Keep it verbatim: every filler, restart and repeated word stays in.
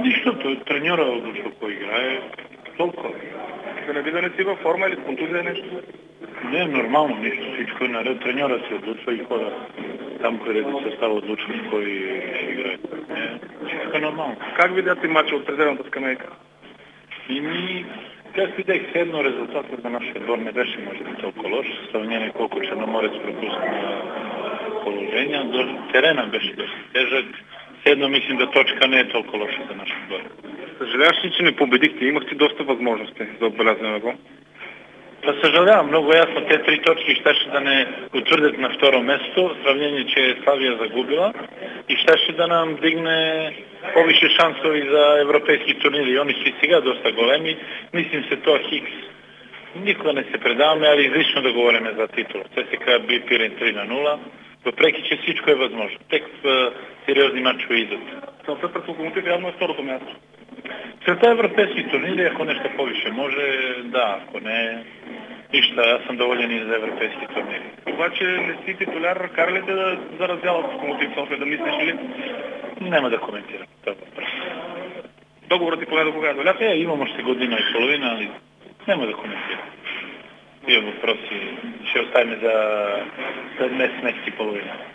Нищо, той треньора odlučio кой играе. Толкова. Да не би да не си във форма или с контузия нещо? Не, нормално, нищо, всичко е наред. Треньора се отлучва и хора там, където се става отлучва кой ще играе. Не, всичко е нормално. Как видяте матча от резервната скамейка? И ми, как видях, едно резултатът за нашия отбор не беше може би толкова лош, в сравнение колко Черноморец пропусна положения. До терена беше доста тежък. Едно мислим да точка не е толкова лоша за нашия отбор. Съжаляваш ли, че не победихте? Имахте доста възможности за отбелязване на гол? Да, съжалявам, много ясно. Те три точки щеше да не утвърдят на второ место, в сравнение, че Славия загубила и щеше да нам дигне повече шансови за европейски турнири. Они са и сега доста големи. Мислим се това Хикс. Никога не се предаваме, али излишно да говорим за титул. Те се казва би Пирин три на нула, въпреки че всичко е възможно. Тек в сериозни матчове идат. Целта пред Локомотив явно е второто място. Целта европейски турнири, ако нещо повече може, да, ако не, нищо, аз съм доволен и за европейски турнири. Обаче не си титуляр, кара ли те да заразяват Локомотив София, да мислиш ли? Няма да коментирам това въпрос. Договорът ти поне до кога? До лято? Е, имам още година и половина, али няма да коментирам. Тия въпроси ще оставим за след месец, месец и половина.